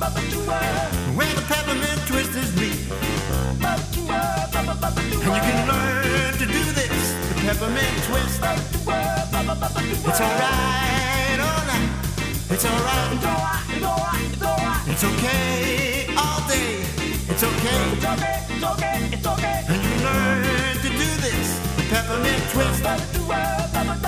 where the peppermint twist is me. And you can learn to do this, the peppermint twist. It's alright all night. It's alright. It's okay all day. It's okay. And you learn to do this, the peppermint twist.